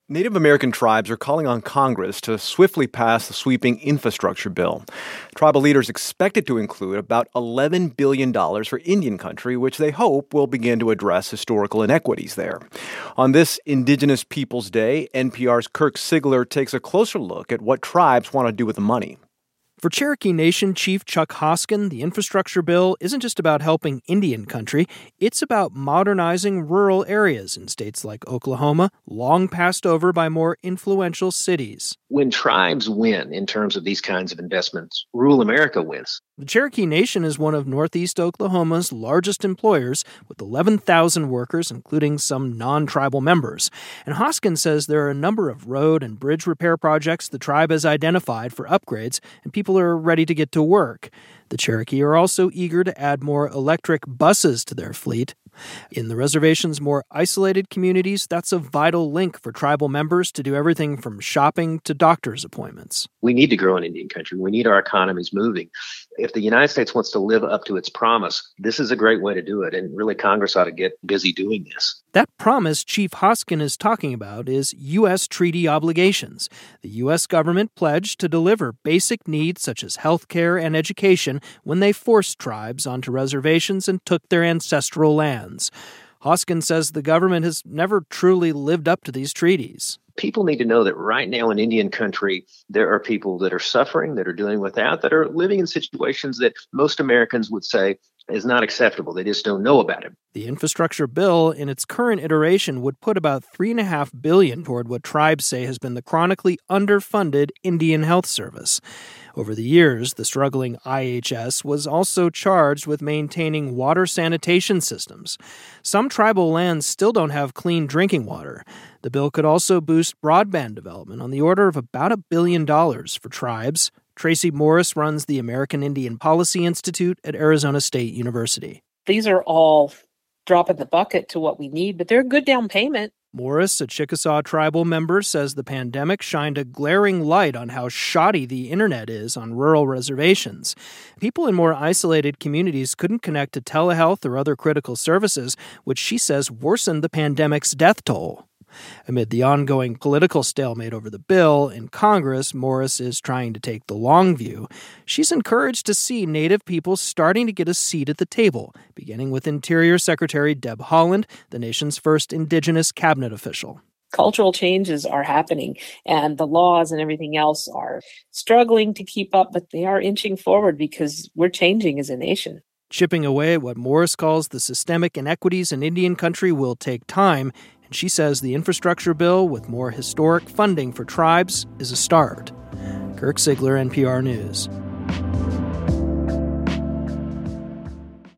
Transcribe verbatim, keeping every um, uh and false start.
Native American tribes are calling on Congress to swiftly pass the sweeping infrastructure bill. Tribal leaders expect it to include about eleven billion dollars for Indian country, which they hope will begin to address historical inequities there. On this Indigenous Peoples Day, N P R's Kirk Siegler takes a closer look at what tribes want to do with the money. For Cherokee Nation Chief Chuck Hoskin, the infrastructure bill isn't just about helping Indian country. It's about modernizing rural areas in states like Oklahoma, long passed over by more influential cities. When tribes win in terms of these kinds of investments, rural America wins. The Cherokee Nation is one of Northeast Oklahoma's largest employers, with eleven thousand workers, including some non-tribal members. And Hoskin says there are a number of road and bridge repair projects the tribe has identified for upgrades, and people are ready to get to work. The Cherokee are also eager to add more electric buses to their fleet. In the reservation's more isolated communities, that's a vital link for tribal members to do everything from shopping to doctor's appointments. We need to grow in Indian country. We need our economies moving. If the United States wants to live up to its promise, this is a great way to do it. And really, Congress ought to get busy doing this. That promise Chief Hoskin is talking about is U S treaty obligations. The U S government pledged to deliver basic needs such as health care and education when they forced tribes onto reservations and took their ancestral lands. Hoskin says the government has never truly lived up to these treaties. People need to know that right now in Indian country, there are people that are suffering, that are dealing without, that are living in situations that most Americans would say is not acceptable. They just don't know about it. The infrastructure bill, in its current iteration, would put about three point five billion dollars toward what tribes say has been the chronically underfunded Indian Health Service. Over the years, the struggling I H S was also charged with maintaining water sanitation systems. Some tribal lands still don't have clean drinking water. The bill could also boost broadband development on the order of about a billion dollars for tribes. Tracy Morris runs the American Indian Policy Institute at Arizona State University. These are all drop in the bucket to what we need, but they're a good down payment. Morris, a Chickasaw tribal member, says the pandemic shined a glaring light on how shoddy the internet is on rural reservations. People in more isolated communities couldn't connect to telehealth or other critical services, which she says worsened the pandemic's death toll. Amid the ongoing political stalemate over the bill in Congress, Morris is trying to take the long view. She's encouraged to see Native people starting to get a seat at the table, beginning with Interior Secretary Deb Haaland, the nation's first Indigenous cabinet official. Cultural changes are happening, and the laws and everything else are struggling to keep up, but they are inching forward because we're changing as a nation. Chipping away at what Morris calls the systemic inequities in Indian country will take time, and she says the infrastructure bill with more historic funding for tribes is a start. Kirk Siegler, N P R News.